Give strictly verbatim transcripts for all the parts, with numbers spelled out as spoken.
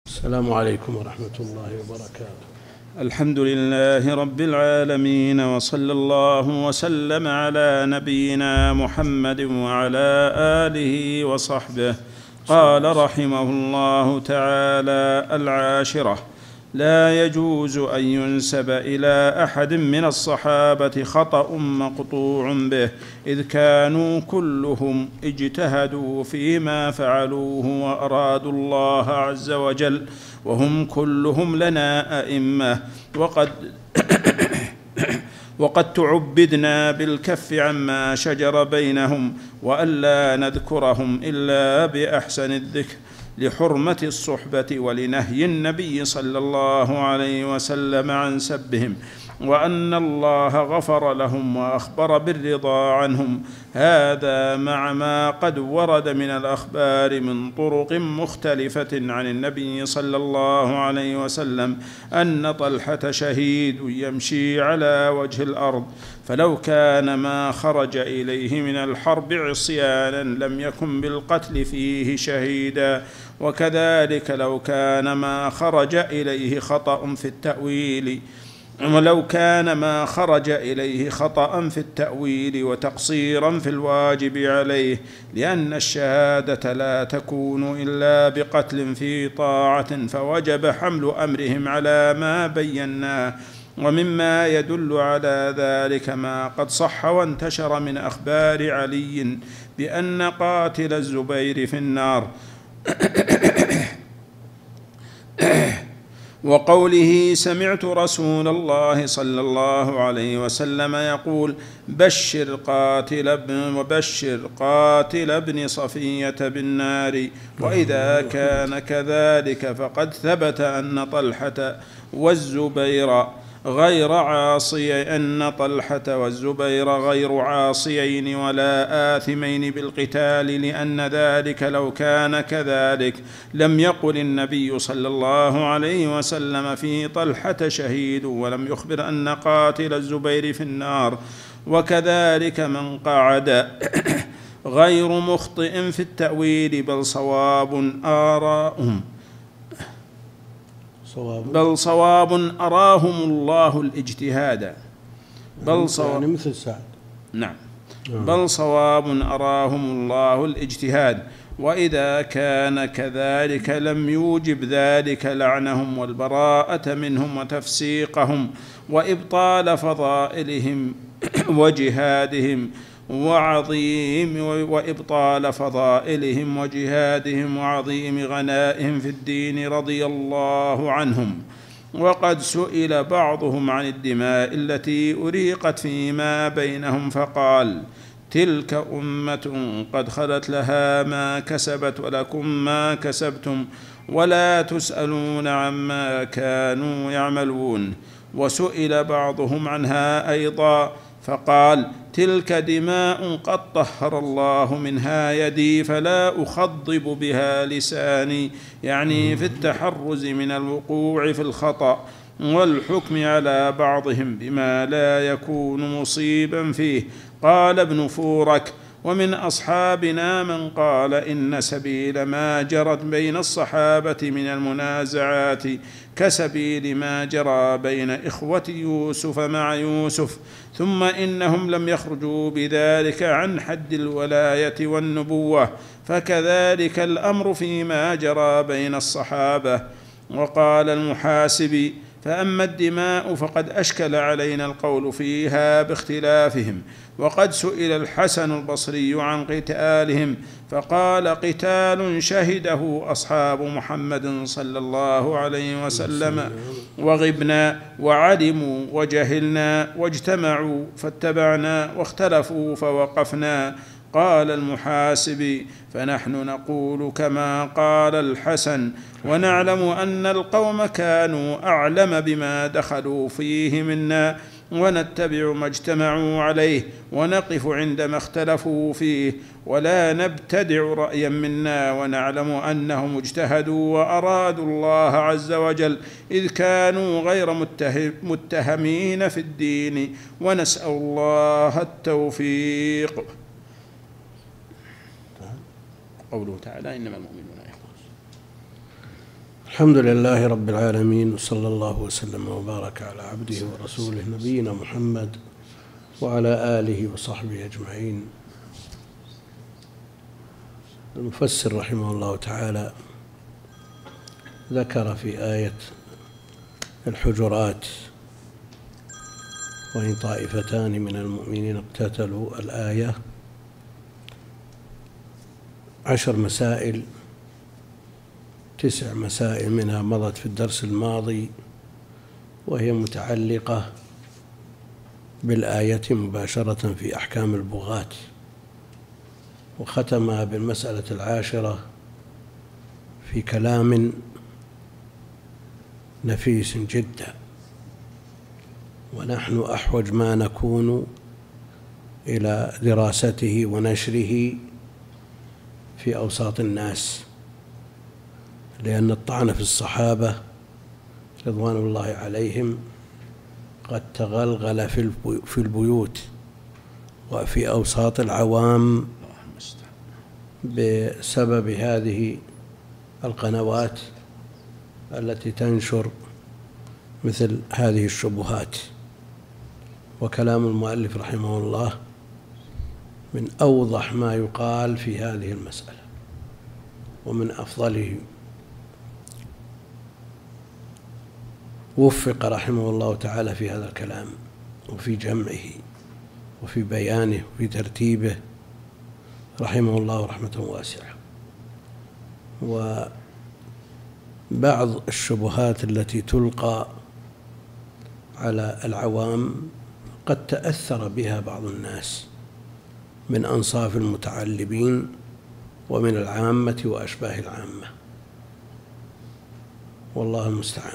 السلام عليكم ورحمة الله وبركاته. الحمد لله رب العالمين، وصلى الله وسلم على نبينا محمد وعلى آله وصحبه. قال رحمه الله تعالى: العاشرة: لا يجوز أن ينسب إلى أحد من الصحابة خطأ مقطوع به، إذ كانوا كلهم اجتهدوا فيما فعلوه وأرادوا الله عز وجل، وهم كلهم لنا أئمة، وقد وقد تعبدنا بالكف عما شجر بينهم، وألا نذكرهم إلا بأحسن الذكر، لحرمة الصحبة ولنهي النبي صلى الله عليه وسلم عن سبهم، وأن الله غفر لهم وأخبر بالرضا عنهم. هذا مع ما قد ورد من الأخبار من طرق مختلفة عن النبي صلى الله عليه وسلم أن طلحة شهيد يمشي على وجه الأرض، فلو كان ما خرج إليه من الحرب عصيانا لم يكن بالقتل فيه شهيدا، وكذلك لو كان ما خرج إليه خطأ في التأويل ولو كان ما خرج إليه خطأ في التأويل وتقصيرا في الواجب عليه، لأن الشهادة لا تكون إلا بقتل في طاعة، فوجب حمل أمرهم على ما بيناه. ومما يدل على ذلك ما قد صح وانتشر من أخبار علي بأن قاتل الزبير في النار، وقوله: سمعت رسول الله صلى الله عليه وسلم يقول: بشر قاتل ابن وبشر قاتل ابن صفية بالنار. وإذا كان كذلك فقد ثبت أن طلحة والزبير غير عاصي أن طلحة والزبير غير عاصيين ولا آثمين بالقتال، لأن ذلك لو كان كذلك لم يقل النبي صلى الله عليه وسلم في طلحة شهيد، ولم يخبر أن قاتل الزبير في النار. وكذلك من قعد غير مخطئ في التأويل، بل صواب آراءهم صواب بل صواب أراهم الله الاجتهاد بل صواب يعني مثل سعد. نعم بل صواب أراهم الله الاجتهاد. وإذا كان كذلك لم يوجب ذلك لعنهم والبراءة منهم وتفسيقهم وإبطال فضائلهم وجهادهم وعظيم وإبطال فضائلهم وجهادهم وعظيم غنائهم في الدين رضي الله عنهم. وقد سئل بعضهم عن الدماء التي أريقت فيما بينهم فقال: تلك أمة قد خلت لها ما كسبت ولكم ما كسبتم ولا تسألون عما كانوا يعملون. وسئل بعضهم عنها أيضا فقال: تلك دماء قد طهر الله منها يدي، فلا أخضب بها لساني، يعني في التحرز من الوقوع في الخطأ والحكم على بعضهم بما لا يكون مصيبا فيه. قال ابن فورك: ومن أصحابنا من قال إن سبيل ما جرت بين الصحابة من المنازعات كسبيل ما جرى بين إخوة يوسف مع يوسف، ثم إنهم لم يخرجوا بذلك عن حد الولاية والنبوة، فكذلك الأمر فيما جرى بين الصحابة. وقال المحاسبي: فأما الدماء فقد أشكل علينا القول فيها باختلافهم. وقد سئل الحسن البصري عن قتالهم فقال: قتال شهده أصحاب محمد صلى الله عليه وسلم وغبنا وعلموا وجهلنا واجتمعوا فاتبعنا واختلفوا فوقفنا. قال المحاسبي: فنحن نقول كما قال الحسن، ونعلم أن القوم كانوا أعلم بما دخلوا فيه منا، ونتبع ما اجتمعوا عليه ونقف عندما اختلفوا فيه، ولا نبتدع رأيا منا، ونعلم أنهم اجتهدوا وأرادوا الله عز وجل، إذ كانوا غير متهمين في الدين، ونسأل الله التوفيق. قوله تعالى: إنما المؤمنون إخوة. الحمد لله رب العالمين، وصلى الله وسلم وبارك على عبده ورسوله نبينا محمد وعلى آله وصحبه أجمعين. المفسر رحمه الله تعالى ذكر في آية الحجرات: وإن طائفتان من المؤمنين اقتتلوا، الآية عشر مسائل، تسع مسائل منها مضت في الدرس الماضي وهي متعلقة بالآية مباشرة في أحكام البغاة، وختمها بالمسألة العاشرة في كلام نفيس جدا، ونحن أحوج ما نكون إلى دراسته ونشره في أوساط الناس، لأن الطعن في الصحابة رضوان الله عليهم قد تغلغل في البيوت وفي أوساط العوام بسبب هذه القنوات التي تنشر مثل هذه الشبهات. وكلام المؤلف رحمه الله من أوضح ما يقال في هذه المسألة ومن أفضله. وفق رحمه الله تعالى في هذا الكلام وفي جمعه وفي بيانه وفي ترتيبه رحمه الله رحمة واسعة. وبعض الشبهات التي تلقى على العوام قد تأثر بها بعض الناس من أنصاف المتعلمين ومن العامة وأشباه العامة، والله المستعان.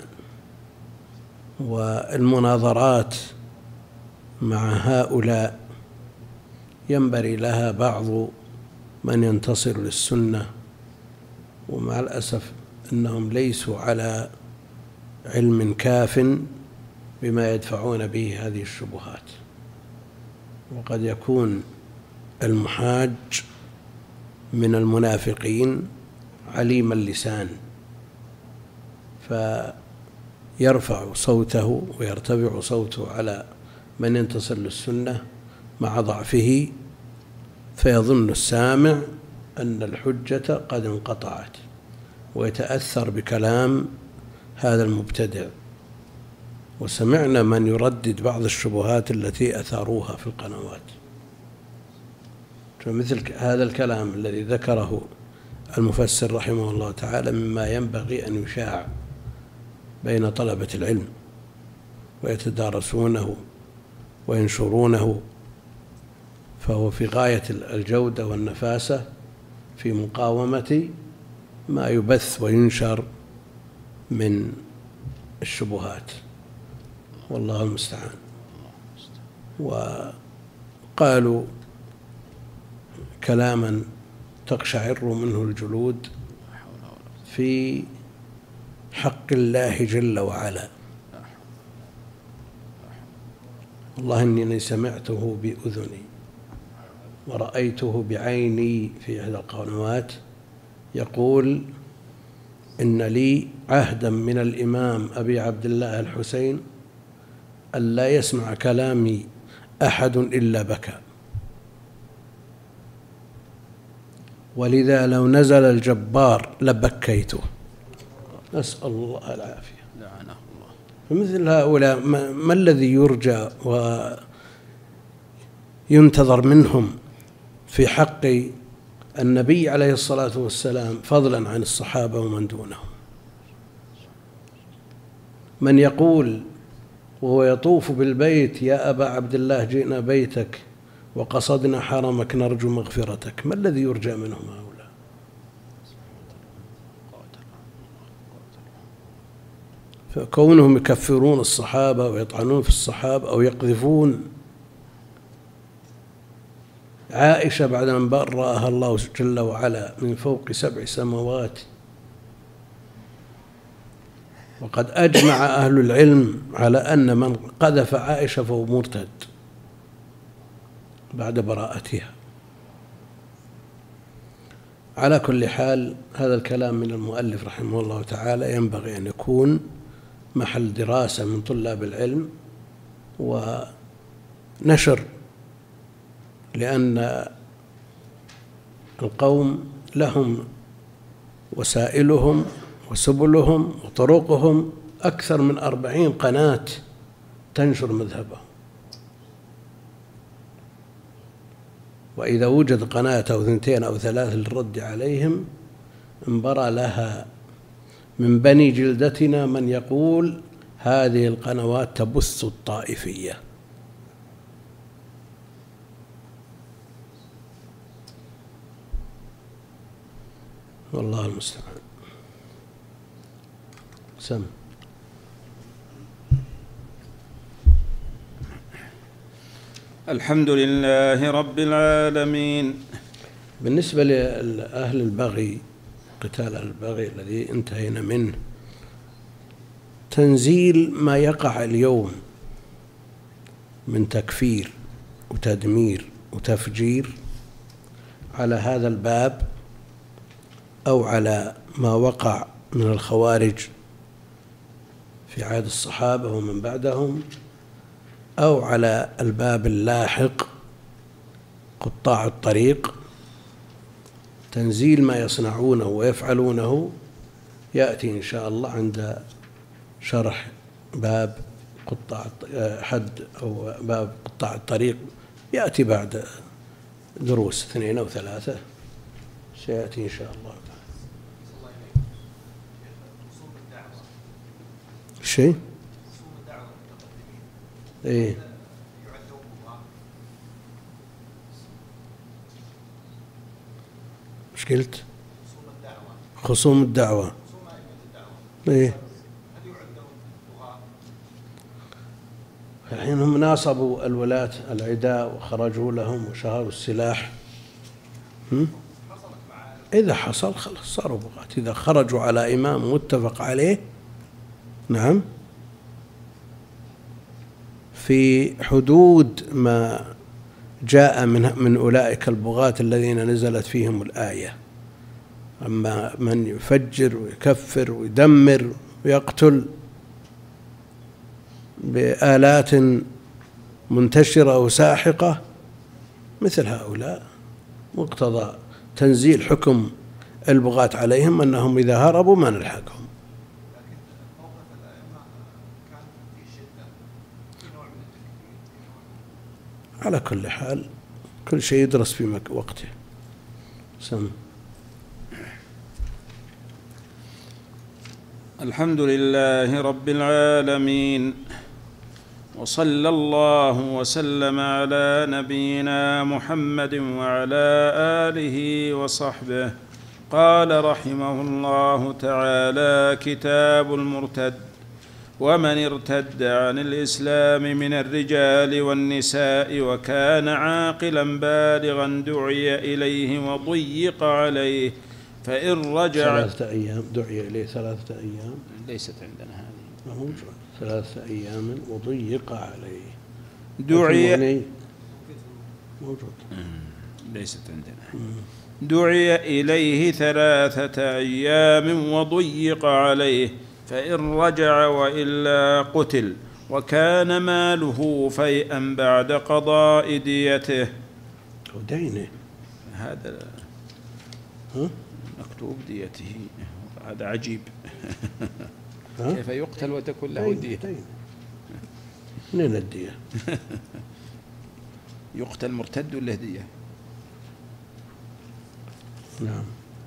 والمناظرات مع هؤلاء ينبغي لها بعض من ينتصر للسنة، ومع الأسف أنهم ليسوا على علم كاف بما يدفعون به هذه الشبهات. وقد يكون المحاج من المنافقين عليم اللسان فيرفع صوته ويرتفع صوته على من ينتصر للسنة مع ضعفه، فيظن السامع أن الحجة قد انقطعت ويتأثر بكلام هذا المبتدع. وسمعنا من يردد بعض الشبهات التي أثاروها في القنوات، فمثل هذا الكلام الذي ذكره المفسر رحمه الله تعالى مما ينبغي أن يشاع بين طلبة العلم ويتدارسونه وينشرونه، فهو في غاية الجودة والنفاسة في مقاومة ما يبث وينشر من الشبهات، والله المستعان. وقالوا كلاما تقشعر منه الجلود في حق الله جل وعلا. والله إني سمعته بأذني ورأيته بعيني في إحدى القنوات يقول إن لي عهدا من الإمام أبي عبد الله الحسين أن لا يسمع كلامي أحد إلا بكى، ولذا لو نزل الجبار لبكيته. نسأل الله العافية. لعنه الله. فمثل هؤلاء ما الذي يرجى وينتظر منهم في حق النبي عليه الصلاة والسلام فضلا عن الصحابة ومن دونهم؟ من يقول وهو يطوف بالبيت: يا أبا عبد الله جئنا بيتك وقصدنا حرمك نرجو مغفرتك، ما الذي يرجى منهم هؤلاء؟ فكونهم يكفرون الصحابة ويطعنون في الصحابة أو يقذفون عائشة بعد أن برأها الله جل وعلا من فوق سبع سماوات، وقد أجمع أهل العلم على أن من قذف عائشة فهو مرتد بعد براءتها. على كل حال هذا الكلام من المؤلف رحمه الله تعالى ينبغي أن يكون محل دراسة من طلاب العلم ونشر، لأن القوم لهم وسائلهم وسبلهم وطرقهم أكثر من أربعين قناة تنشر مذهبهم، وإذا وجد قناة أو ثنتين أو ثلاث للرد عليهم انبرى لها من بني جلدتنا من يقول هذه القنوات تبث الطائفية. والله المستعان. سم. الحمد لله رب العالمين. بالنسبة لأهل البغي، قتال البغي الذي انتهينا منه، تنزيل ما يقع اليوم من تكفير وتدمير وتفجير على هذا الباب أو على ما وقع من الخوارج في عهد الصحابة ومن بعدهم، أو على الباب اللاحق قطاع الطريق، تنزيل ما يصنعونه ويفعلونه يأتي إن شاء الله عند شرح باب قطاع حد أو باب قطاع الطريق، يأتي بعد دروس اثنين أو ثلاثة سيأتي إن شاء الله. شيء إيه مش قلت خصوم الدعوة إيه الحين هم ناصبوا الولاة العداء وخرجوا لهم وشهروا السلاح. هم؟ إذا حصل خلاص صاروا بغاة، إذا خرجوا على إمام متفق عليه نعم في حدود ما جاء من من أولئك البغاة الذين نزلت فيهم الآية، أما من يفجر ويكفر ويدمر ويقتل بآلات منتشرة وساحقة مثل هؤلاء، مقتضى تنزيل حكم البغاة عليهم أنهم إذا هربوا ما نلحقهم. على كل حال كل شيء يدرس في وقته. سم. الحمد لله رب العالمين، وصلى الله وسلم على نبينا محمد وعلى آله وصحبه. قال رحمه الله تعالى: كتاب المرتد: ومن ارتد عن الإسلام من الرجال والنساء وكان عاقلا بالغا دعي إليه وضيق عليه، فإن رجع ثلاثة أيام دعي إليه ثلاثة أيام ليست عندنا هذه موجود ثلاثة أيام وضيق عليه دعي موجود ليست عندنا دعي إليه ثلاثة أيام وضيق عليه، فإن رجع وإلا قتل، وكان ماله فيئا بعد قضاء ديته ودينه. هذا ها؟ مكتوب ديته، هذا عجيب. ها؟ كيف يقتل وتكون له دية؟ منين الدية؟ يقتل مرتد وله دية؟ نعم.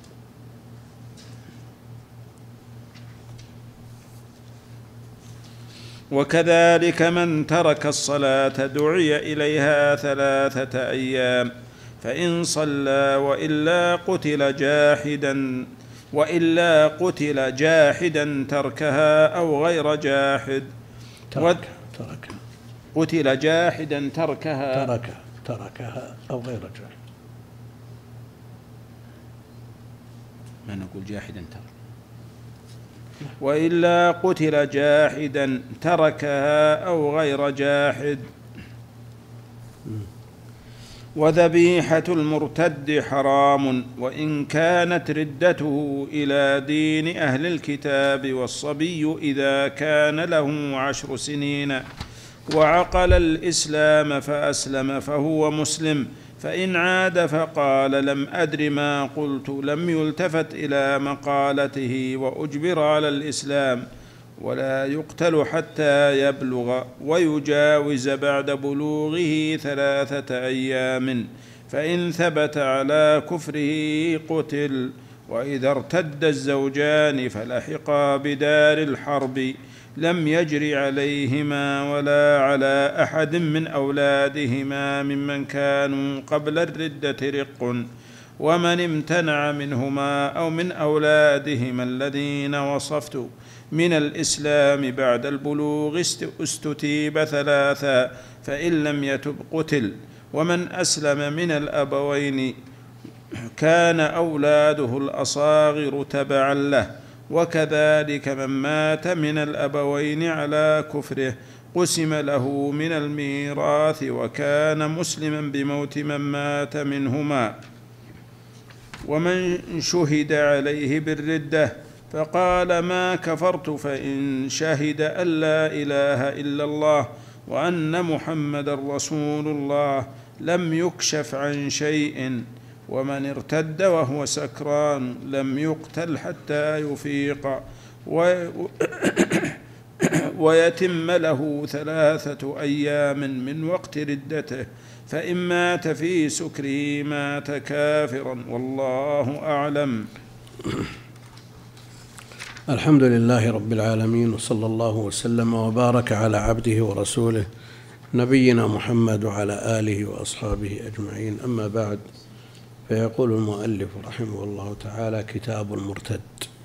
وكذلك من ترك الصلاة دعي إليها ثلاثة أيام، فإن صلى وإلا قتل جاحدا وإلا قتل جاحدا تركها أو غير جاحد ترك ترك قتل جاحدا تركها ترك تركها أو غير جاحد. ما نقول جاحدا ترك، وإلا قتل جاحدا تركها أو غير جاحد. وذبيحة المرتد حرام وإن كانت ردته إلى دين أهل الكتاب، والصبي إذا كان له عشر سنين وعقل الإسلام فأسلم فهو مسلم، فإن عاد فقال لم أدر ما قلت لم يلتفت إلى مقالته وأجبر على الإسلام، ولا يقتل حتى يبلغ ويجاوز بعد بلوغه ثلاثة أيام، فإن ثبت على كفره قتل. وإذا ارتد الزوجان فلحقا بدار الحرب لم يجر عليهما ولا على أحد من أولادهما ممن كانوا قبل الردة رق، ومن امتنع منهما أو من أولادهما الذين وصفت من الإسلام بعد البلوغ استتيب ثلاثا، فإن لم يتب قتل. ومن أسلم من الأبوين كان أولاده الأصاغر تبعا له، وكذلك من مات من الأبوين على كفره قسم له من الميراث وكان مسلما بموت من مات منهما. ومن شهد عليه بالردة فقال ما كفرت، فإن شهد أن لا إله إلا الله وأن محمد رسول الله لم يكشف عن شيء. ومن ارتد وهو سكران لم يقتل حتى يفيق ويتم له ثلاثة أيام من وقت ردته، فإن مات في سكره مات كافرا، والله أعلم. الحمد لله رب العالمين، وصلى الله وسلم وبارك على عبده ورسوله نبينا محمد وعلى آله وأصحابه أجمعين. أما بعد، فيقول المؤلف رحمه الله تعالى: كتاب المرتد.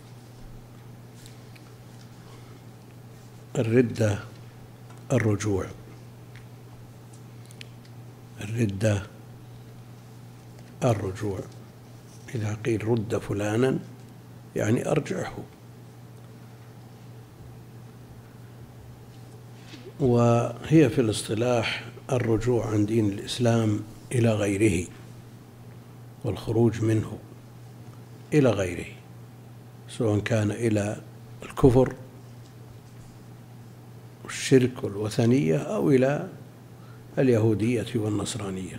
الردة الرجوع، الردة الرجوع. إذا قيل رد فلانا يعني أرجعه. وهي في الاصطلاح الرجوع عن دين الإسلام إلى غيره، والخروج منه إلى غيره، سواء كان إلى الكفر والشرك والوثنية أو إلى اليهودية والنصرانية.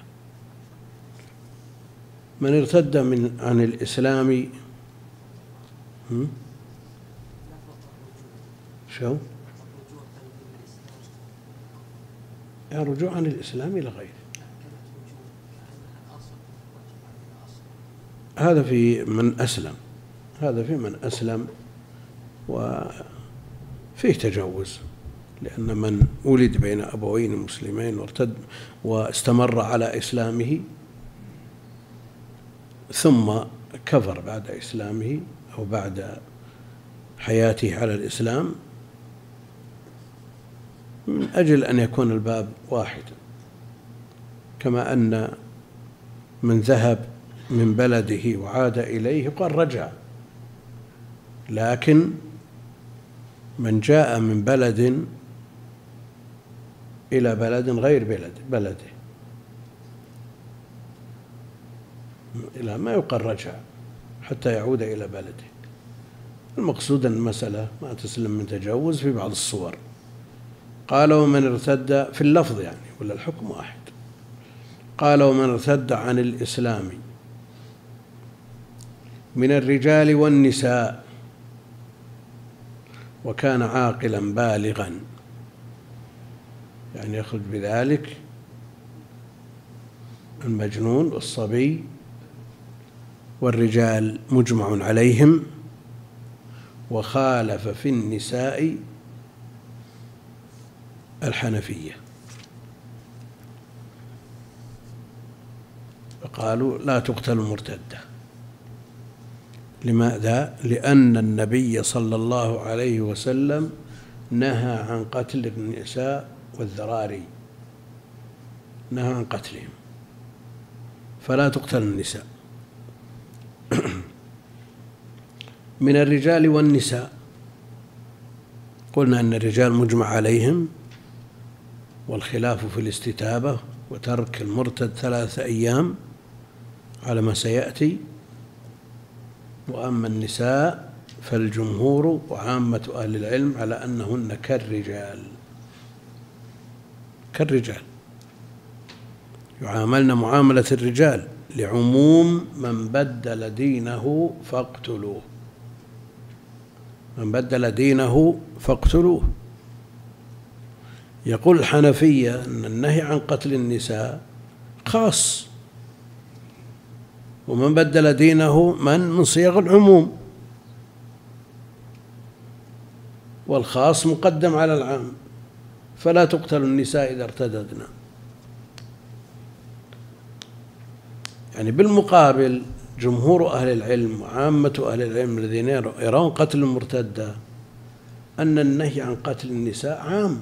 من ارتد من عن الإسلام شو؟ يعني رجوع عن الإسلام إلى غيره. هذا في من أسلم، هذا في من أسلم، وفيه تجاوز، لأن من ولد بين أبوين مسلمين وارتد واستمر على إسلامه ثم كفر بعد إسلامه أو بعد حياته على الإسلام، من أجل أن يكون الباب واحدا، كما أن من ذهب من بلده وعاد إليه قال رجع، لكن من جاء من بلد إلى بلد غير بلد بلده إلى ما يقال رجع حتى يعود إلى بلده. المقصود أن المسألة ما تسلم من تجاوز في بعض الصور. قال: ومن ارتد، في اللفظ يعني، ولا الحكم واحد. قال: ومن ارتد عن الإسلام من الرجال والنساء وكان عاقلا بالغا، يعني يخرج بذلك المجنون والصبي، والرجال مجمع عليهم، وخالف في النساء الحنفية، فقالوا لا تقتل مرتدة. لماذا؟ لأن النبي صلى الله عليه وسلم نهى عن قتل النساء والذراري، نهى عن قتلهم، فلا تقتل النساء. من الرجال والنساء، قلنا أن الرجال مجمع عليهم، والخلاف في الاستتابة وترك المرتد ثلاثة أيام على ما سيأتي. وأما النساء فالجمهور وعامة أهل العلم على أنهن كالرجال كالرجال يعاملن معاملة الرجال، لعموم من بدل دينه فاقتلوه من بدل دينه فاقتلوه. يقول الحنفية أن النهي عن قتل النساء خاص، ومن بدل دينه من من صيغ العموم، والخاص مقدم على العام، فلا تقتل النساء إذا ارتددن. يعني بالمقابل جمهور أهل العلم وعامة أهل العلم الذين يرون قتل المرتدة أن النهي عن قتل النساء عام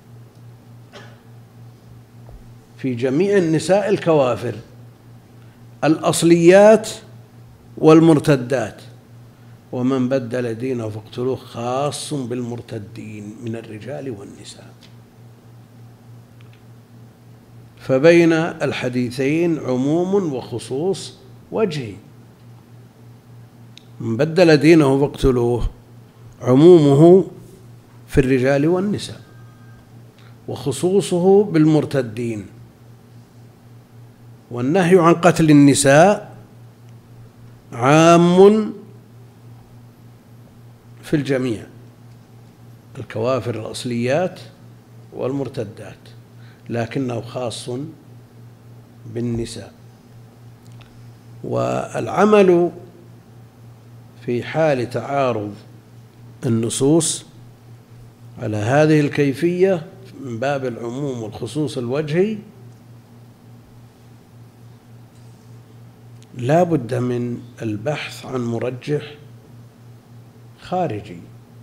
في جميع النساء الكوافر الأصليات والمرتدات، ومن بدل دينه فاقتلوه خاص بالمرتدين من الرجال والنساء. فبين الحديثين عموم وخصوص وجهي. من بدل دينه فاقتلوه عمومه في الرجال والنساء، وخصوصه بالمرتدين. والنهي عن قتل النساء عام في الجميع، الكوافر الأصليات والمرتدات، لكنه خاص بالنساء. والعمل في حال تعارض النصوص على هذه الكيفية من باب العموم والخصوص الوجهي لا بد من البحث عن مرجح خارجي،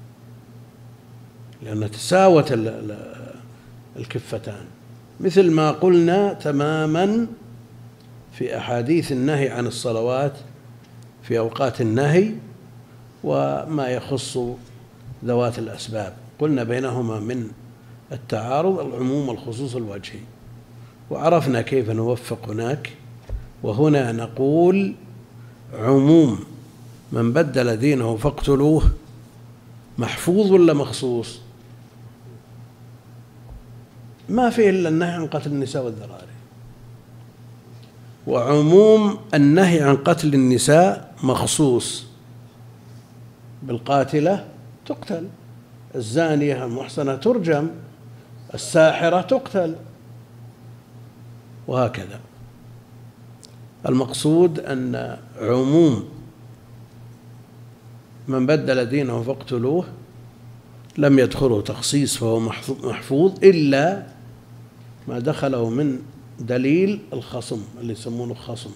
لأن تساوت الكفتان، مثل ما قلنا تماما في أحاديث النهي عن الصلوات في أوقات النهي وما يخص ذوات الأسباب. قلنا بينهما من التعارض العموم والخصوص الوجهي، وعرفنا كيف نوفق هناك. وهنا نقول عموم من بدل دينه فاقتلوه محفوظ ولا مخصوص؟ ما فيه إلا النهي عن قتل النساء والذراري. وعموم النهي عن قتل النساء مخصوص بالقاتلة تقتل، الزانية المحصنة ترجم، الساحرة تقتل، وهكذا. المقصود أن عموم من بدل دينه فاقتلوه لم يدخله تخصيص، فهو محفوظ إلا ما دخله من دليل الخصم اللي يسمونه خصم.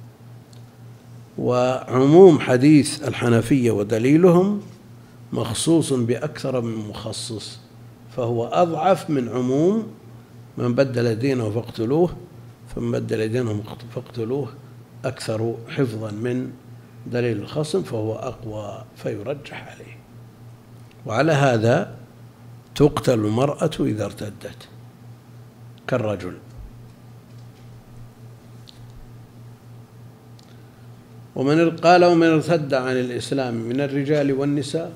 وعموم حديث الحنفية ودليلهم مخصوص بأكثر من مخصص، فهو أضعف من عموم من بدل دينه فاقتلوه، فمن بدل دينه فاقتلوه أكثر حفظا من دليل الخصم، فهو أقوى فيرجح عليه. وعلى هذا تقتل المرأة إذا ارتدت كالرجل. ومن قال ومن ارتد عن الإسلام من الرجال والنساء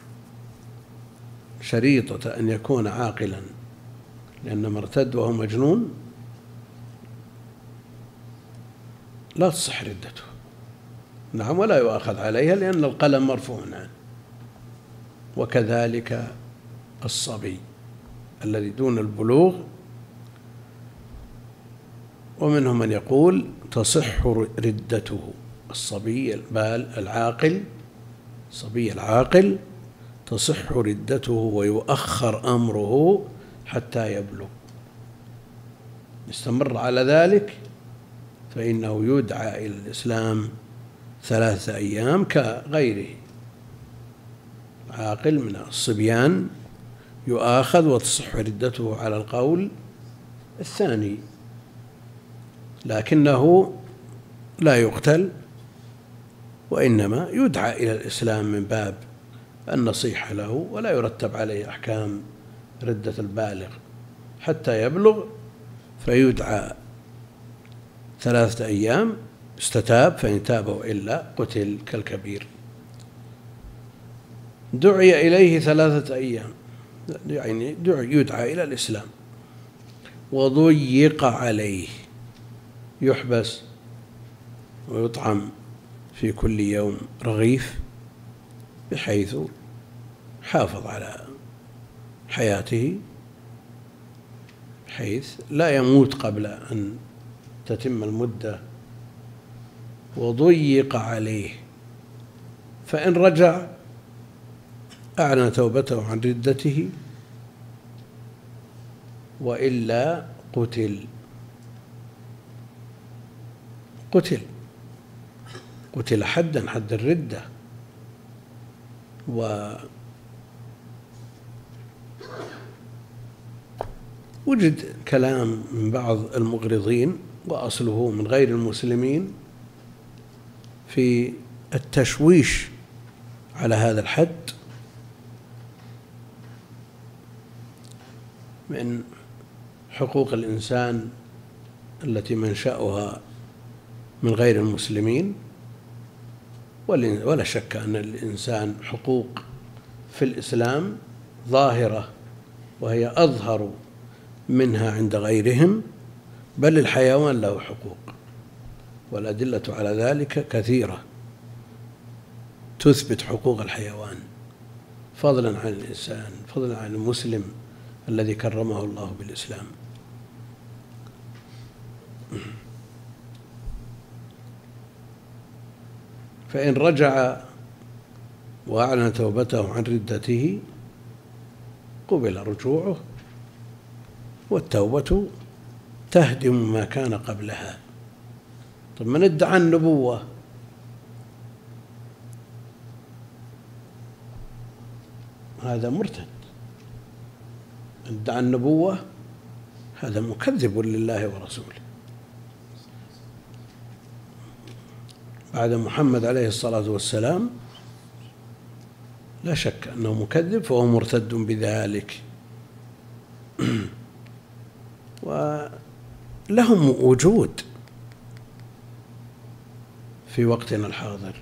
شريطة أن يكون عاقلا، لأن من ارتد وهو مجنون لا تصح ردته، نعم، ولا يؤاخذ عليها لأن القلم مرفوع عنه. وكذلك الصبي الذي دون البلوغ. ومنهم من يقول تصح ردته، الصبي البال العاقل، الصبي العاقل تصح ردته ويؤخر أمره حتى يبلغ. يستمر على ذلك فإنه يدعى إلى الإسلام ثلاثة أيام كغيره. عاقل من الصبيان يؤاخذ وتصح ردته على القول الثاني، لكنه لا يقتل، وإنما يدعى إلى الإسلام من باب النصيحة له، ولا يرتب عليه أحكام ردة البالغ حتى يبلغ، فيدعى ثلاثة أيام استتاب، فإن تاب وإلا قتل كالكبير. دعي إليه ثلاثة أيام، يعني يدعى إلى الإسلام، وضيق عليه، يحبس ويطعم في كل يوم رغيف بحيث حافظ على حياته، بحيث لا يموت قبل أن تتم المدة. وضيق عليه، فإن رجع أعلن توبته عن ردته، وإلا قتل قتل قتل حدا حد الردة. ووجد كلام من بعض المغرضين وأصله من غير المسلمين في التشويش على هذا الحد، من حقوق الإنسان التي منشأها من غير المسلمين. ولا شك أن الإنسان حقوق في الإسلام ظاهرة، وهي أظهر منها عند غيرهم، بل الحيوان له حقوق، والأدلة على ذلك كثيرة تثبت حقوق الحيوان، فضلا عن الإنسان، فضلا عن المسلم الذي كرمه الله بالإسلام. فإن رجع وأعلن توبته عن ردته قبل رجوعه، والتوبة تهدم ما كان قبلها. طب من ادعى النبوة هذا مرتد، ادعى النبوة هذا مكذب لله ورسوله. بعد محمد عليه الصلاة والسلام لا شك أنه مكذب، فهو مرتد بذلك. ولهم وجود في وقتنا الحاضر،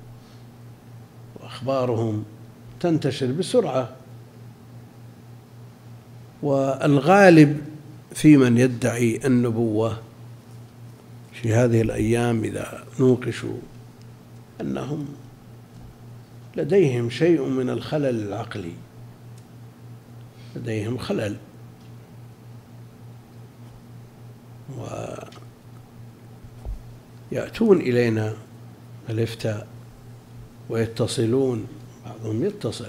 وأخبارهم تنتشر بسرعة، والغالب في من يدعي النبوة في هذه الأيام إذا نوقشوا أنهم لديهم شيء من الخلل العقلي، لديهم خلل، ويأتون إلينا الإفتاء ويتصلون، بعضهم يتصل،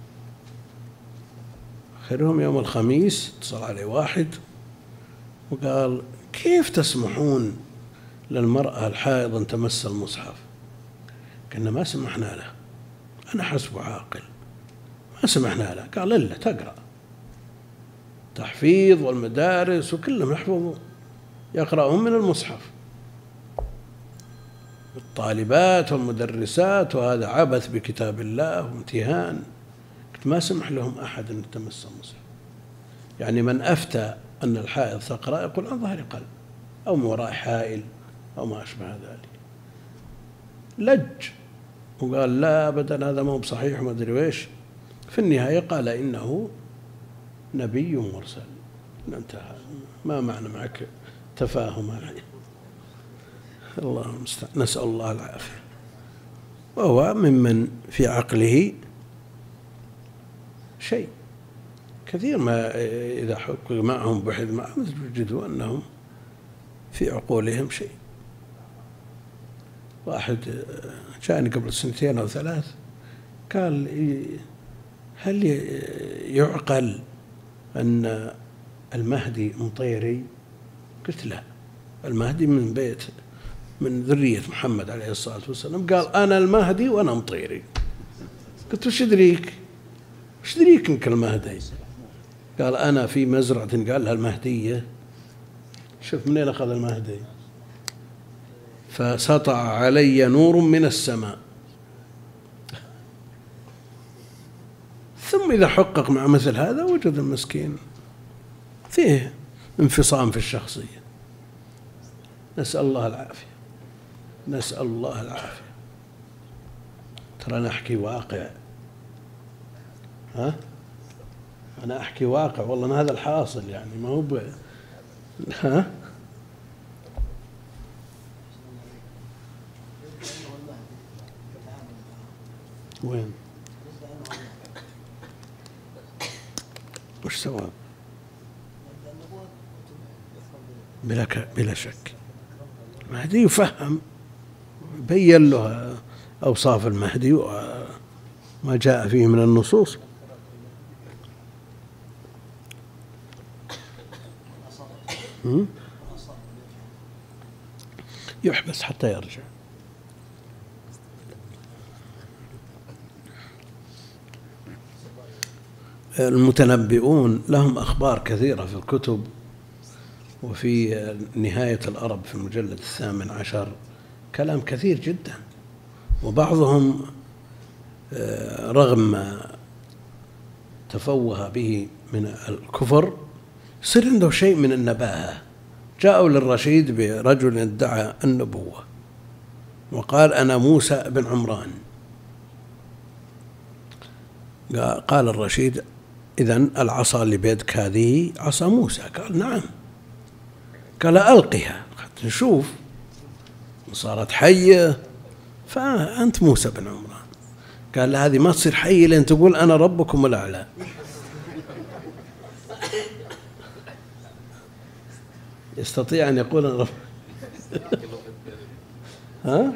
آخرهم يوم الخميس اتصل عليه واحد وقال: كيف تسمحون للمرأة الحائض أن تمس المصحف؟ قلنا: ما سمحنا له، أنا حسب عاقل، ما سمحنا له. قال: إلا تقرأ، تحفيظ والمدارس وكلهم يحفظوا يقرأهم من المصحف، الطالبات والمدرسات، وهذا عبث بكتاب الله وامتهان. قلت: ما سمح لهم أحد أن يتمس المصحف. يعني من أفتى أن الحائض تقرأ يقول عن ظهر قلب أو من وراء حائل أو ما أشبه ذلك. لج وقال: لا أبدا، هذا ما هو بصحيح وما أدري وإيش. في النهاية قال: إنه نبي مرسل. انتهى، ما معنى معك تفاهم. الله المستعان، نسأل الله العافية. وهو ممن في عقله شيء كثير، ما إذا حقق معهم بحث معهم تجدوا أنهم في عقولهم شيء. واحد جاءني قبل سنتين أو ثلاث قال: هل يعقل أن المهدي مطيري؟ قلت: لا، المهدي من بيت من ذرية محمد عليه الصلاة والسلام. قال: أنا المهدي وأنا مطيري. قلت: وش يدريك وش يدريك إنك المهدي؟ قال: أنا في مزرعة قال لها المهدية. شوف منين أخذ المهدي. فسطع علي نور من السماء. ثم إذا حقق مع مثل هذا وجد المسكين فيه انفصام في الشخصية. نسأل الله العافية، نسأل الله العافية. ترى أنا أحكي واقع، ها أنا أحكي واقع والله، أنا هذا الحاصل يعني، ما هو ب... ها وين وش سوى؟ بلا بلا شك المهدي يفهم، بين له أوصاف المهدي وما جاء فيه من النصوص. يحبس حتى يرجع. المتنبئون لهم أخبار كثيرة في الكتب، وفي نهاية الأرب في المجلد الثامن عشر كلام كثير جدا، وبعضهم رغم ما تفوه به من الكفر يصير عنده شيء من النباهة. جاءوا للرشيد برجل ادعى النبوة وقال أنا موسى بن عمران. قال الرشيد إذن العصا اللي بيدك هذه عصا موسى؟ قال نعم. قال ألقها حتى نشوف، صارت حية فأنت موسى بن عمران. قال هذه ما تصير حية لأن تقول أنا ربكم الأعلى. يستطيع أن يقول أنا رب ها؟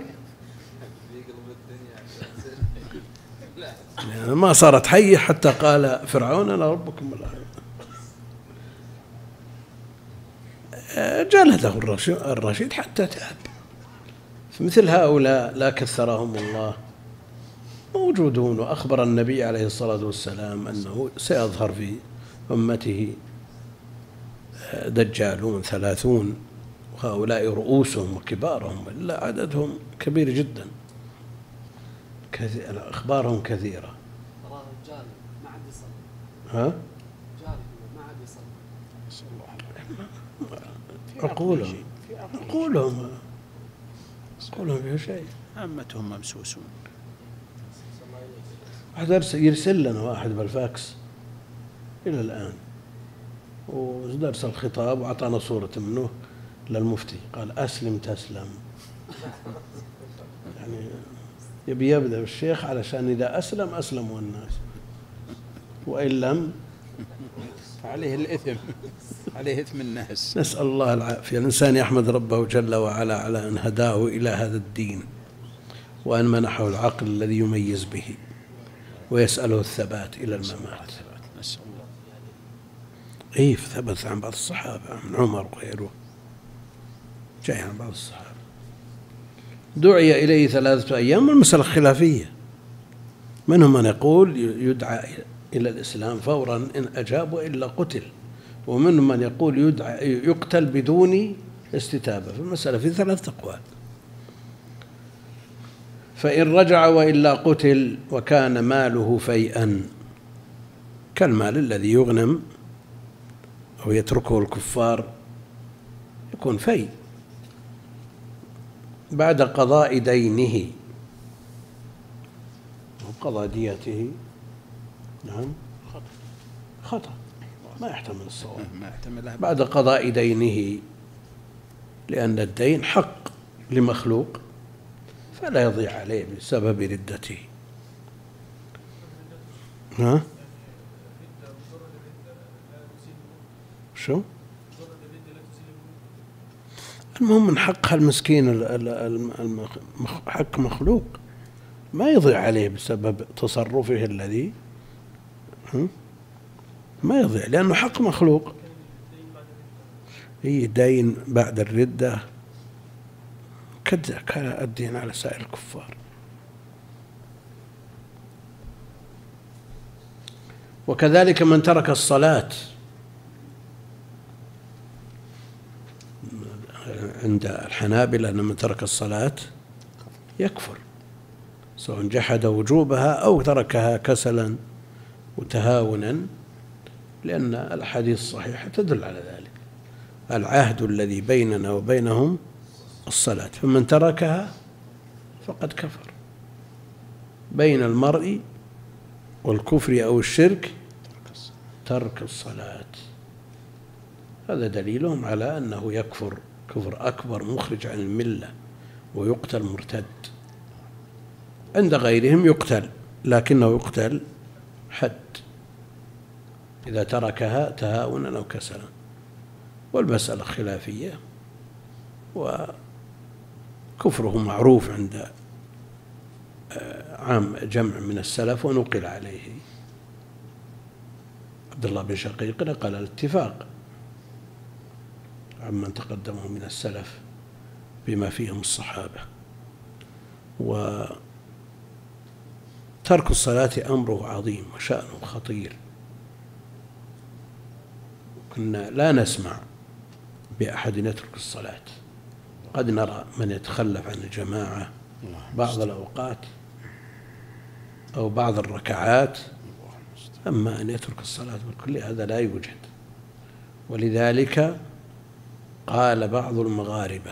يعني ما صارت حية حتى قال فرعون أنا ربكم الأعلى. جلده الرشيد حتى تاب. فمثل هؤلاء لا كثرهم الله موجودون، وأخبر النبي عليه الصلاة والسلام أنه سيظهر في أمته دجالون ثلاثون، وهؤلاء رؤوسهم وكبارهم، إلا عددهم كبير جدا، أخبارهم كثيرة. ها؟ عقولهم عقولهم عقولهم فيها شيء، عامتهم ممسوسون. واحد يرسل لنا واحد بالفاكس إلى الآن، ودرس الخطاب وأعطانا صورة منه للمفتي، قال أسلم تسلم. يعني يبي يبدأ بالشيخ علشان إذا أسلم أسلموا الناس، وإن لم عليه الإثم، عليه إثم الناس. نسأل الله العافية. الإنسان يحمد ربه جل وعلا على أن هداه إلى هذا الدين، وأن منحه العقل الذي يميز به، ويسأله الثبات إلى الممات. نسأل الله. إيه ثبت عن بعض الصحابة، من عمر وغيره، جاء عن بعض الصحابة. دعي إليه ثلاثة أيام، المسألة خلافية، منهم من يقول يدعى إلى الإسلام فورا إن أجاب وإلا قتل، ومنهم من يقول يدعى يقتل بدون استتابة. فالمسألة في ثلاثة أقوال. فإن رجع وإلا قتل وكان ماله فيئا كالمال الذي يغنم أو يتركه الكفار، يكون في بعد قضاء دينه وقضاء ديته. نعم خطأ، ما يحتمل الصواب، ما يحتمل. بعد قضاء دينه، لأن الدين حق لمخلوق فلا يضيع عليه بسبب ردته. ها؟ شو؟ المهم من حقها المسكين، حق مخلوق ما يضيع عليه بسبب تصرفه الذي ما يضيع، لأنه حق مخلوق. هي دين بعد الردة كذا كان الدين على سائر الكفار. وكذلك من ترك الصلاة عند الحنابلة، أن من ترك الصلاة يكفر، سواء جحد وجوبها أو تركها كسلا وتهاونا، لأن الأحاديث الصحيحة تدل على ذلك. العهد الذي بيننا وبينهم الصلاة، فمن تركها فقد كفر. بين المرء والكفر أو الشرك ترك الصلاة. هذا دليلهم على أنه يكفر كفر أكبر مخرج عن الملة ويقتل مرتد. عند غيرهم يقتل، لكنه يقتل حد إذا تركها تهاونا أو كسلا، والمسألة خلافية، وكفره معروف عند عام جمع من السلف ونقل عليه. عبد الله بن شقيق نقل الاتفاق عمن تقدمه من السلف بما فيهم الصحابة. وترك الصلاة أمره عظيم وشأنه خطير. كنا لا نسمع بأحد يترك الصلاة، قد نرى من يتخلف عن الجماعة بعض الأوقات أو بعض الركعات، أما أن يترك الصلاة بالكل هذا لا يوجد. ولذلك قال بعض المغاربة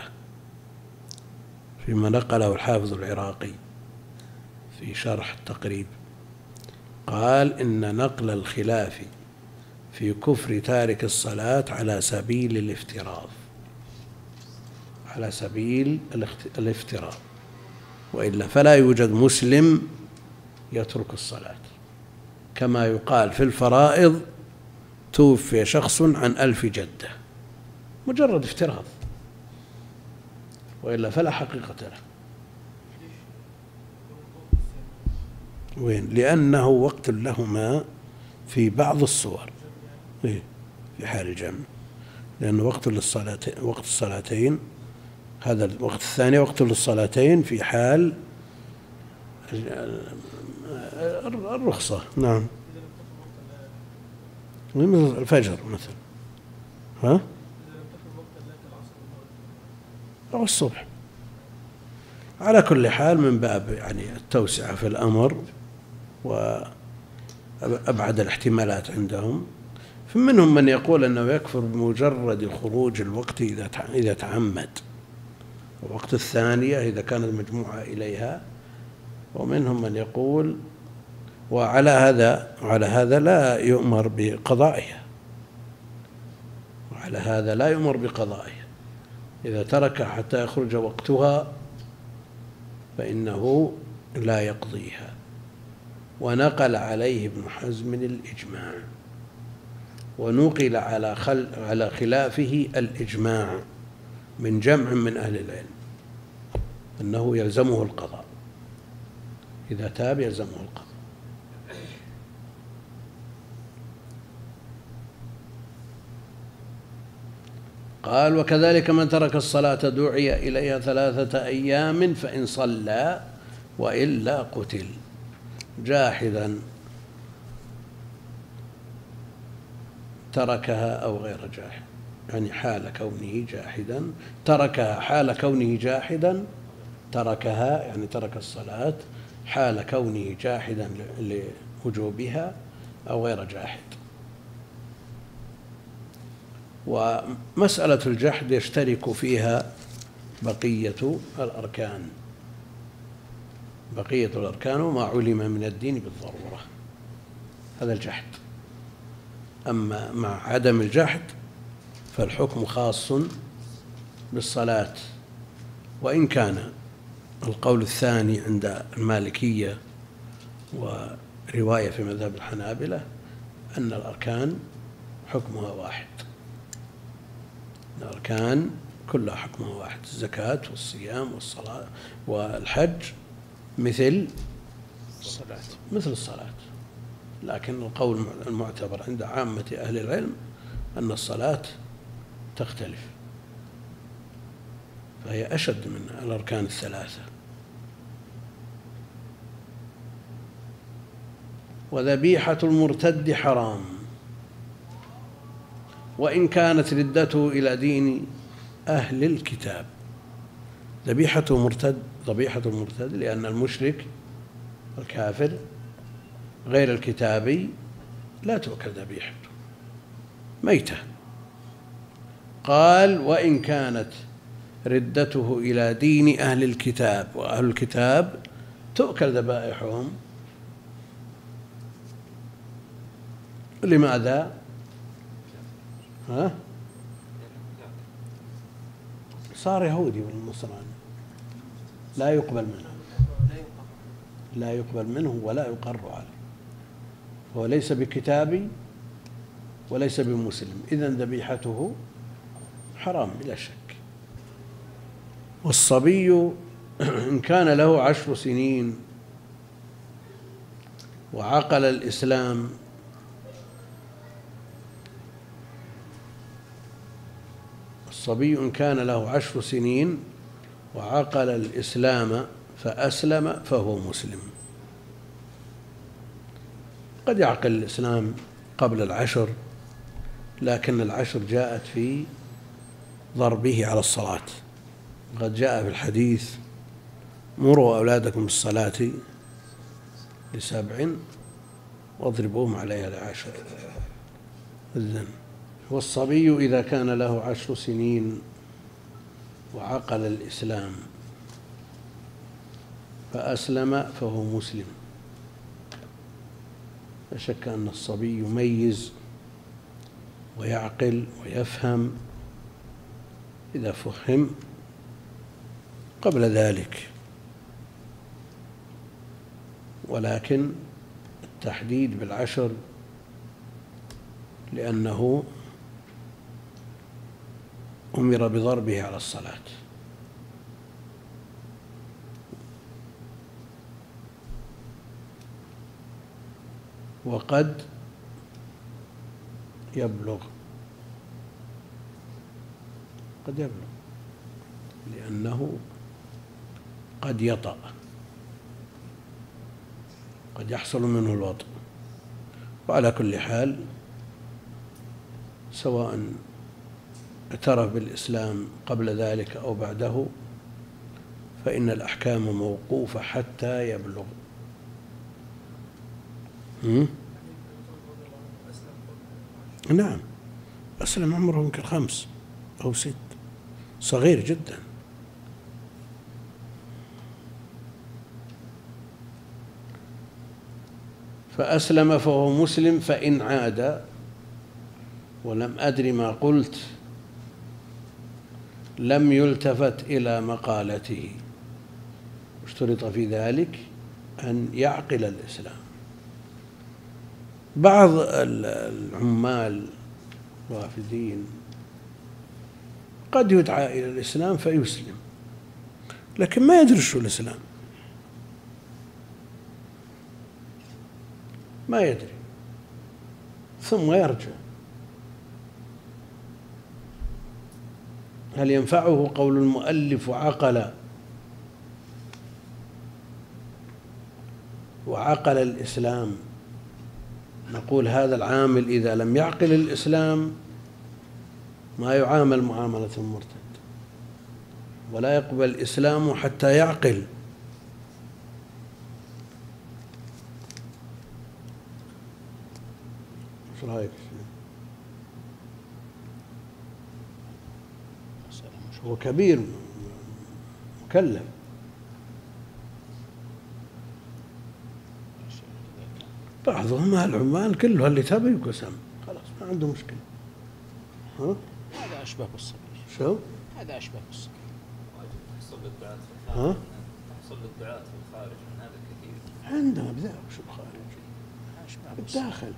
فيما نقله الحافظ العراقي في شرح التقريب، قال إن نقل الخلاف في كفر تارك الصلاة على سبيل الافتراض، على سبيل الافتراض، وإلا فلا يوجد مسلم يترك الصلاة. كما يقال في الفرائض توفي شخص عن ألف جدة، مجرد افتراض، وإلا فلا حقيقة له. وين؟ لأنه وقت لهما في بعض الصور في حال الجمع، لأنه وقت للصلاة وقت الصلاتين، هذا الوقت الثاني وقت للصلاتين في حال الرخصة. نعم، مثل الفجر مثلا، ها أو الصبح. على كل حال من باب يعني التوسعة في الأمر وأبعد الاحتمالات عندهم، فمنهم من يقول أنه يكفر بمجرد خروج الوقت إذا تعمد، ووقت الثانية إذا كانت مجموعة إليها، ومنهم من يقول وعلى هذا وعلى هذا لا يؤمر بقضائها، وعلى هذا لا يؤمر بقضائها. إذا ترك حتى يخرج وقتها فإنه لا يقضيها. ونقل عليه ابن حزم الإجماع، ونقل على خل على خلافه الإجماع من جمع من أهل العلم أنه يلزمه القضاء، إذا تاب يلزمه القضاء. قال وكذلك من ترك الصلاة دعي إليها ثلاثة أيام فإن صلى وإلا قتل جاحدا تركها أو غير جاحد، يعني حال كونه جاحدا تركها، حال كونه جاحدا تركها يعني ترك الصلاة حال كونه جاحدا لوجوبها أو غير جاحد. ومسألة الجحد يشترك فيها بقية الأركان، بقية الأركان وما علم من الدين بالضرورة، هذا الجحد. أما مع عدم الجحد فالحكم خاص بالصلاة، وإن كان القول الثاني عند المالكية ورواية في مذهب الحنابلة أن الأركان حكمها واحد، الأركان كلها حكمها واحد، الزكاة والصيام والصلاة والحج مثل الصلاة مثل الصلاة. لكن القول المعتبر عند عامة أهل العلم أن الصلاة تختلف، فهي أشد من الأركان الثلاثة. وذبيحة المرتد حرام وإن كانت ردته إلى دين أهل الكتاب. ذبيحة مرتد ذبيحة المرتد لأن المشرك الكافر غير الكتابي لا تؤكل ذبيحته، ميتة. قال وإن كانت ردته إلى دين أهل الكتاب، وأهل الكتاب تؤكل ذبائحهم. لماذا؟ ها؟ صار يهودي والنصراني لا يقبل منه، لا يقبل منه ولا يقر عليه، هو ليس بكتابي وليس بمسلم، إذن ذبيحته حرام بلا شك. والصبي إن كان له عشر سنين وعقل الإسلام الصبي إن كان له عشر سنين وعقل الإسلام فأسلم فهو مسلم. قد يعقل الإسلام قبل العشر، لكن العشر جاءت في ضربه على الصلاة. قد جاء في الحديث مروا أولادكم بالصلاة لسبع واضربوهم عليها لعشر. إذن والصبي إذا كان له عشر سنين وعقل الإسلام فأسلم فهو مسلم. لا شك أن الصبي يميز ويعقل ويفهم إذا فهم. قبل ذلك ولكن التحديد بالعشر لأنه أمر بضربه على الصلاة. وقد يبلغ قد يبلغ لأنه قد يطأ، قد يحصل منه الوطء. وعلى كل حال سواء اعترف بالإسلام قبل ذلك أو بعده فإن الأحكام موقوفة حتى يبلغ. نعم، أسلم عمره يمكن خمس أو ست، صغير جدا. فأسلم فهو مسلم، فإن عاد ولم أدري ما قلت لم يلتفت إلى مقالته. اشترط في ذلك أن يعقل الإسلام. بعض العمال الوافدين قد يدعى إلى الإسلام فيسلم لكن ما يدري شو الإسلام، ما يدري، ثم يرجع. هل ينفعه قول المؤلف وعقل وعقل الإسلام؟ نقول هذا العامل إذا لم يعقل الإسلام ما يعامل معاملة المرتد، ولا يقبل الإسلام حتى يعقل. ايش رايك؟ هو كبير مكلف. بعضهم العمال كله اللي تبي يقسم خلاص ما عنده مشكلة. ها؟ هذا أشبه بالصبي. شو؟ هذا أشبه بالصبي. تحصل للدعاة في الخارج. ها؟ تحصل للدعاة في الخارج من هذا كثير. عندنا بذا وش الخارج؟ بالداخل.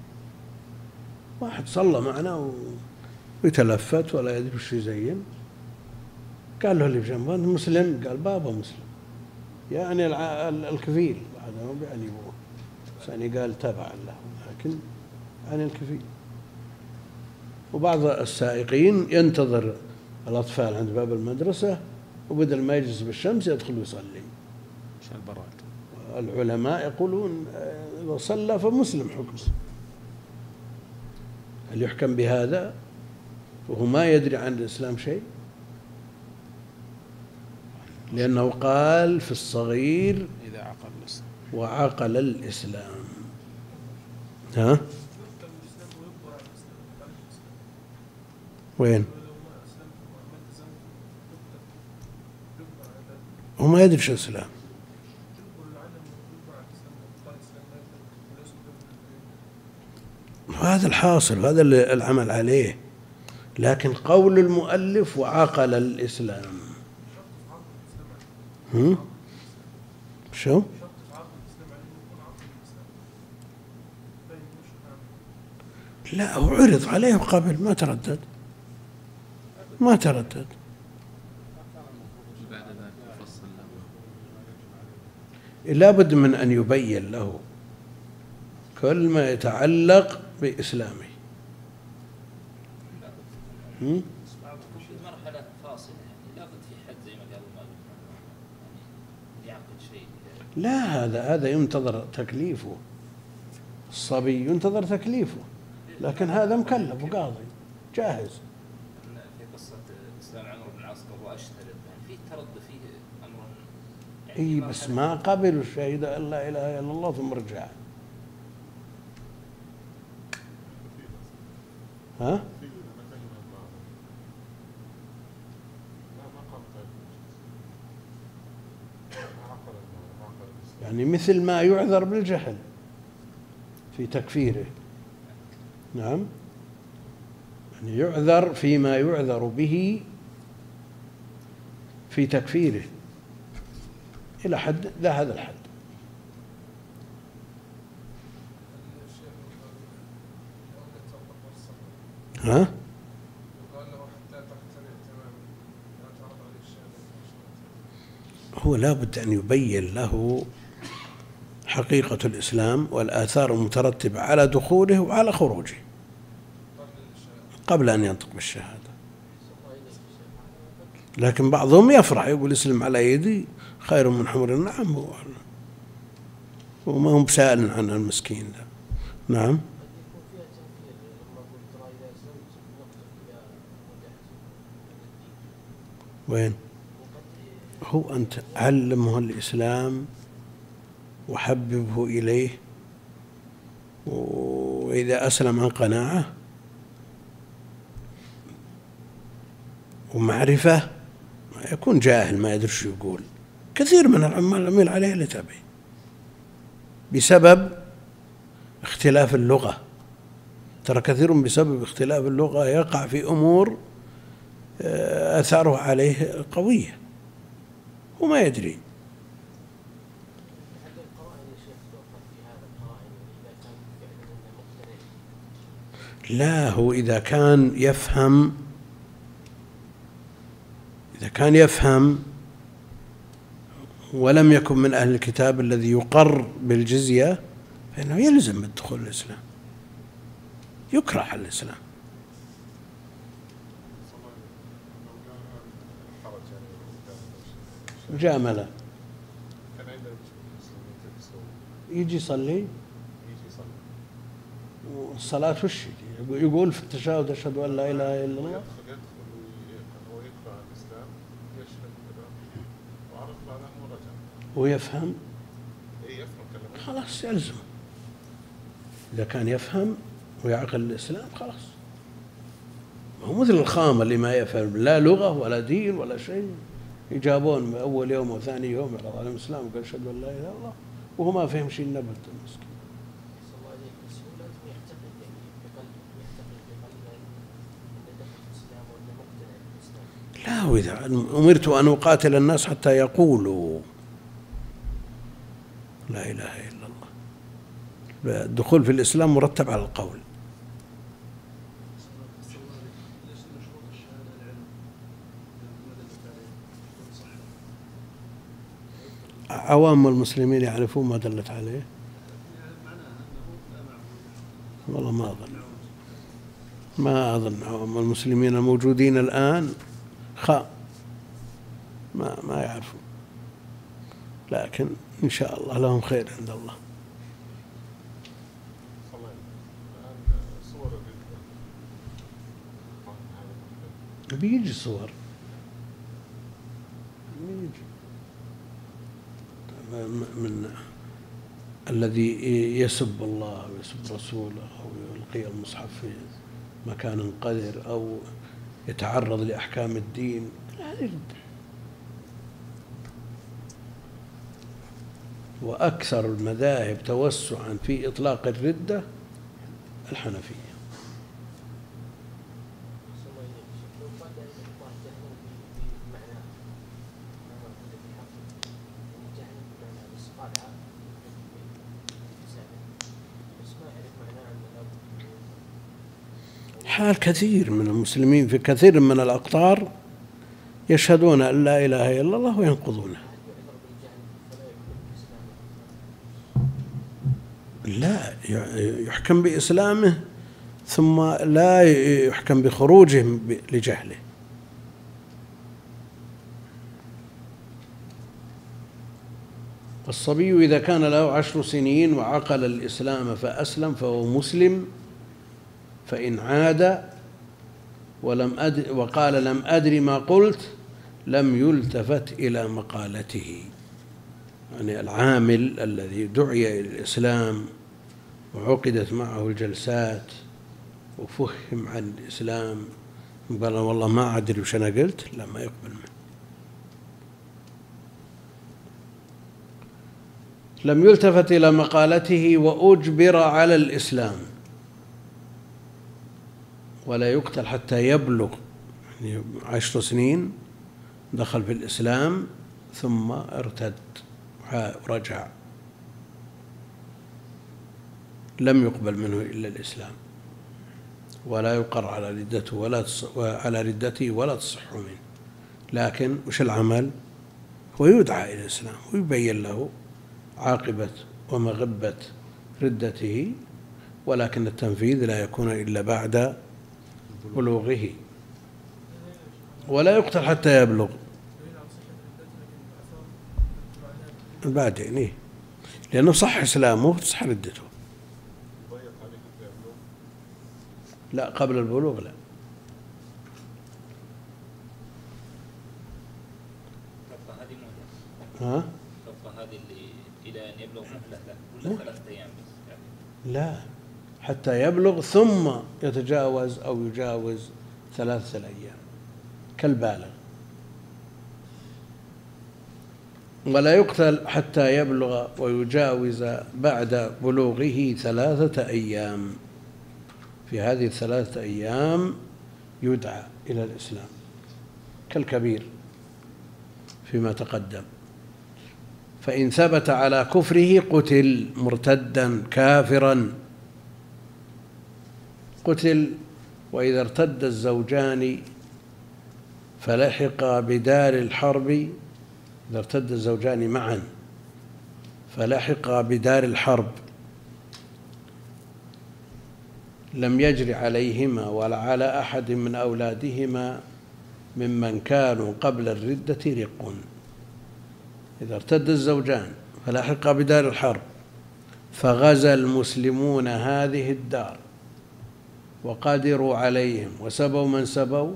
واحد صلى معنا ويتلفت ولا يدري وش يزين، قال له اللي بجنبه أنت مسلم؟ قال بابا مسلم. يعني الكفيل هذا مو يعني يعني قال تبع له، لكن عن الكفيل. وبعض السائقين ينتظر الأطفال عند باب المدرسة وبدل ما يجلس بالشمس يدخل يصلي عشان البراد. العلماء يقولون إذا صلى فمسلم حكم. هل يحكم بهذا وهو ما يدري عن الإسلام شيء؟ لأنه قال في الصغير إذا عقل الإسلام وعقل الإسلام. ها؟ وين؟ هو ما يدري شو الإسلام. هذا الحاصل، هذا اللي العمل عليه. لكن قول المؤلف وعقل الإسلام، هم؟ شو؟ لا، هو عرض عليه قبل ما تردد، ما تردد. لابد من أن يبين له كل ما يتعلق بإسلامه. في مرحلة فاصلة يعني لابد في حد زي ما قال المؤلف يعني يعقد شيء. لا، هذا هذا ينتظر تكليفه، الصبي ينتظر تكليفه، لكن هذا مكلف وقاضي جاهز. في قصة إسلام عمرو بن العاص قبل أشترط يعني في تردد فيه أمر يعني اي بس ما قبلوا الشهيد أن لا إله إلا الله ثم رجع. ها؟ يعني مثل ما يعذر بالجهل في تكفيره. نعم، يعني يعذر فيما يعذر به في تكفيره إلى حد لا هذا الحد. ها؟ هو لا بد أن يبين له حقيقة الإسلام والآثار المترتبة على دخوله وعلى خروجه قبل أن ينطق بالشهادة. لكن بعضهم يفرح يقول اسلم على يدي خير من حمر النعم، هو وما هم بسائل عن المسكين ده. نعم. وين هو؟ أنت علمه الإسلام وحببه إليه، وإذا أسلم عن قناعة ومعرفة يكون جاهل ما يدري شو يقول. كثير من العمال عمل عليه لتابع بسبب اختلاف اللغة. ترى كثير بسبب اختلاف اللغة يقع في أمور آثاره عليه قوية وما يدري. لا، هو إذا كان يفهم إذا كان يفهم ولم يكن من أهل الكتاب الذي يقر بالجزية فإنه يلزم الدخول الإسلام، يكره على الإسلام. مجاملة يجي يصلي والصلاة وش يقول في التشهد أشهد أن لا إله إلا الله، ويفهم خلاص يلزم. إذا كان يفهم ويعقل الإسلام خلاص. هو مثل الخام اللي ما يفهم لا لغة ولا دين ولا شيء، يجابون أول يوم وثاني يوم يعرض عليهم الإسلام وقال أشهد أن لا إله إلا الله وهو ما فهم شيء النبت المسكين. لا، وإذا أمرت أن أقاتل الناس حتى يقولوا لا إله إلا الله. الدخول في الإسلام مرتب على القول. عوام المسلمين يعرفون ما دلت عليه؟ والله ما أظن ما أظن عوام المسلمين الموجودين الآن خاء ما ما يعرفون، لكن إن شاء الله لهم خير عند الله. بيجي صور بيجي من الذي يسب الله ويسب رسوله أو يلقي المصحف في مكان قذر أو يتعرض لأحكام الدين، هذه وأكثر المذاهب توسعا في إطلاق الردة الحنفية. حال كثير من المسلمين في كثير من الأقطار يشهدون أن لا إله إلا الله وينقضونه. لا يحكم بإسلامه ثم لا يحكم بخروجه لجهله. الصبي إذا كان له عشر سنين وعقل الإسلام فأسلم فهو مسلم، فإن عاد ولم أدري وقال لم أدري ما قلت لم يلتفت إلى مقالته. يعني العامل الذي دعي إلى الإسلام وعقدت معه الجلسات وفهم عن الإسلام قال والله ما أدري وش أنا قلت، لا ما يقبل منه. لم يلتفت إلى مقالته وأجبر على الإسلام، ولا يقتل حتى يبلغ، يعني عشر سنين دخل في الإسلام ثم ارتد ورجع، لم يقبل منه إلا الإسلام، ولا يقر على ردته ولا على ردته ولا تصح منه. لكن وش العمل؟ هو يدعى إلى الإسلام ويبين له عاقبة ومغبة ردته، ولكن التنفيذ لا يكون إلا بعد بلوغه، ولا يقتل حتى يبلغ. بعدين إيه؟ لأنه صح إسلامه وتصح ردته. لا قبل البلوغ لا. تبقى هذه مهلة. ها؟ تبقى هذه اللي إلى أن يبلغ مهلة له ولا ثلاثة أيام بس يعني. لا حتى يبلغ ثم يتجاوز أو يجاوز ثلاثة الأيام كالبالغ. ولا يقتل حتى يبلغ ويجاوز بعد بلوغه ثلاثة أيام. في هذه الثلاثة أيام يدعى إلى الإسلام كالكبير فيما تقدم. فإن ثبت على كفره قتل مرتدا كافرا قتل. وإذا ارتد الزوجان فلحق بدار الحرب، إذا ارتد الزوجان معا فلحق بدار الحرب لم يجر عليهما ولا على أحد من أولادهما ممن كانوا قبل الردة رق. إذا ارتد الزوجان فلحق بدار الحرب فغزا المسلمون هذه الدار وقدروا عليهم وسبوا من سبوا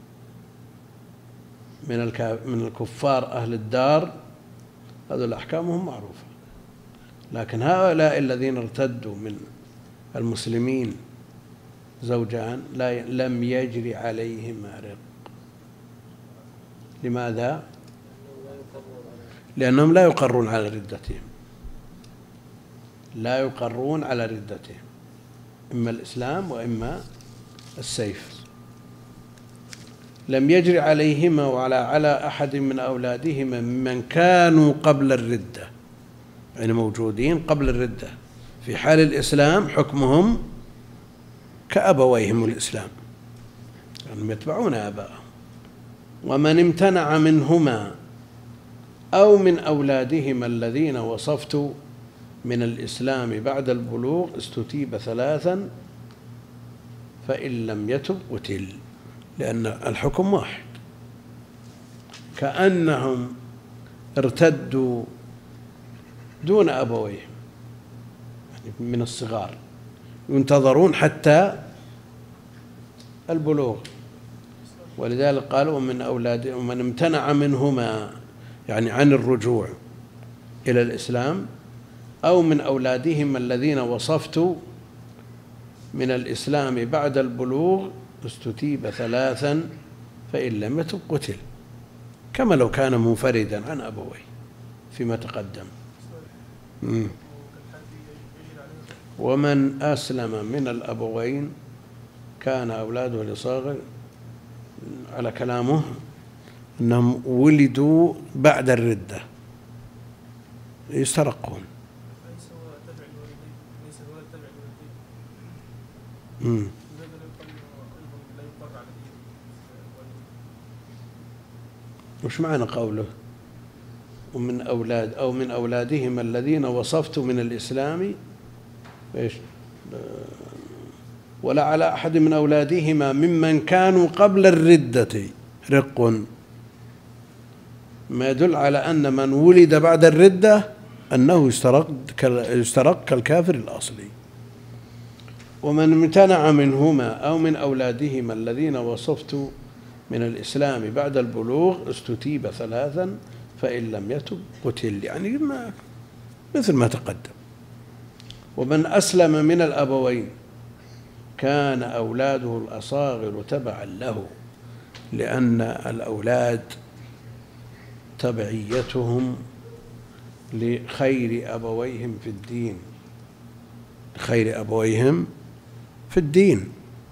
من من الكفار أهل الدار، هذول أحكامهم معروفة. لكن هؤلاء الذين ارتدوا من المسلمين زوجان لا لم يجري عليهما رق. لماذا؟ لأنهم لا يقرون على ردتهم، لا يقرون على ردتهم، إما الإسلام وإما السيف. لم يجري عليهما ولا على أحد من أولادهما ممن كانوا قبل الردة، يعني موجودين قبل الردة في حال الإسلام حكمهم كأبويهم الإسلام، يعني يتبعون آباءهم. ومن امتنع منهما أو من أولادهما الذين وصفت من الإسلام بعد البلوغ استتيب ثلاثا فإن لم يتب قتل، لأن الحكم واحد. كأنهم ارتدوا دون أبويهم، يعني من الصغار، ينتظرون حتى البلوغ. ولذلك قالوا ومن أولادهم ومن امتنع منهما، يعني عن الرجوع إلى الإسلام، أو من أولادهم الذين وصفت من الإسلام بعد البلوغ استتيب ثلاثا فإن لم يتب قتل، كما لو كان منفردا عن أبويه فيما تقدم. مم. ومن أسلم من الأبوين كان أولاده لصاغر، على كلامه أنهم ولدوا بعد الردة يسترقون. مم. وش معنى قوله ومن أولاد أو من أولادهم الذين وصفت من الإسلام إيش ولا على أحد من أولادهما ممن كانوا قبل الردة رق، ما يدل على أن من ولد بعد الردة أنه يسترق يسترق كالكافر الأصلي. ومن امتنع منهما أو من أولادهما الذين وصفت من الإسلام بعد البلوغ استتيب ثلاثا فإن لم يتب قتل، يعني ما مثل ما تقدم. ومن أسلم من الأبوين كان أولاده الأصاغر تبعا له، لأن الأولاد تبعيتهم لخير أبويهم في الدين، خير أبويهم في الدين.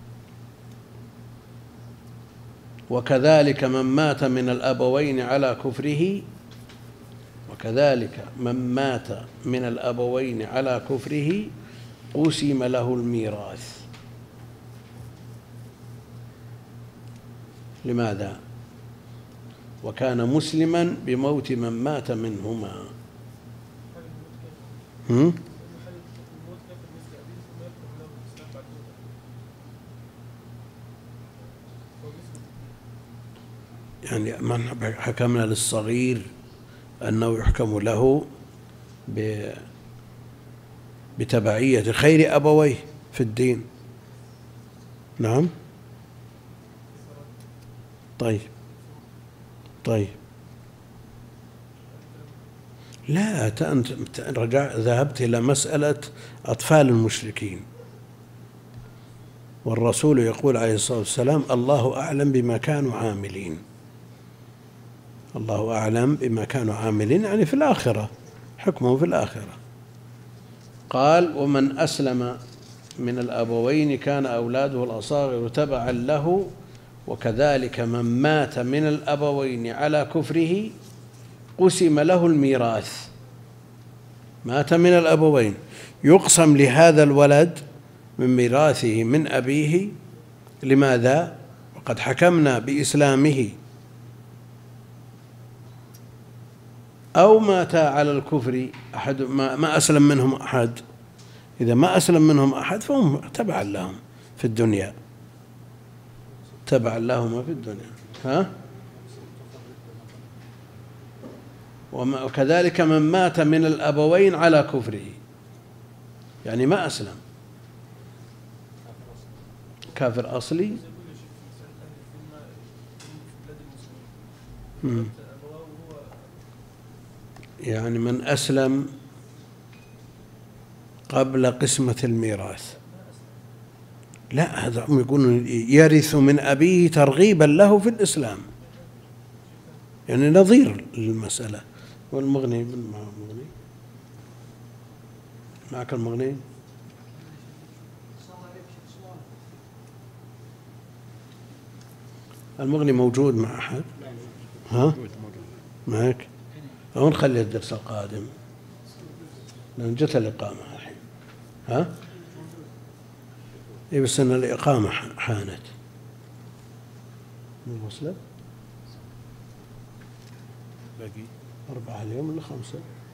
وكذلك من مات من الأبوين على كفره وكذلك من مات من الأبوين على كفره قسم له الميراث. لماذا؟ وكان مسلما بموت من مات منهما. هم؟ يعني من حكمنا للصغير أنه يحكم له بتبعية خير أبويه في الدين. نعم. طيب طيب لا أنت رجع ذهبت إلى مسألة أطفال المشركين، والرسول يقول عليه الصلاة والسلام الله أعلم بما كانوا عاملين. الله أعلم بما كانوا عاملين يعني في الآخرة، حكمه في الآخرة. قال ومن أسلم من الأبوين كان أولاده الأصاغر تبعا له، وكذلك من مات من الأبوين على كفره قسم له الميراث. مات من الأبوين يقسم لهذا الولد من ميراثه من أبيه. لماذا؟ وقد حكمنا بإسلامه. أو مات على الكفر أحد ما أسلم منهم أحد، إذا ما أسلم منهم أحد فهم تبعا لهم في الدنيا، تبعا لهما في الدنيا. ها؟ وكذلك من مات من الأبوين على كفره، يعني ما أسلم، كافر أصلي. مم. يعني من أسلم قبل قسمة الميراث. لا، هذا هم يقولون يرث من أبيه ترغيبا له في الإسلام، يعني نظير للمسألة. والمغني المغني معك المغني؟ المغني موجود مع أحد؟ ها؟ معك؟ أو نخلي الدرس القادم لأن جت الإقامة الحين. ها؟ إيه بس إن الإقامة حانت. من وصلت؟ باقي أربعة اليوم ولا خمسة؟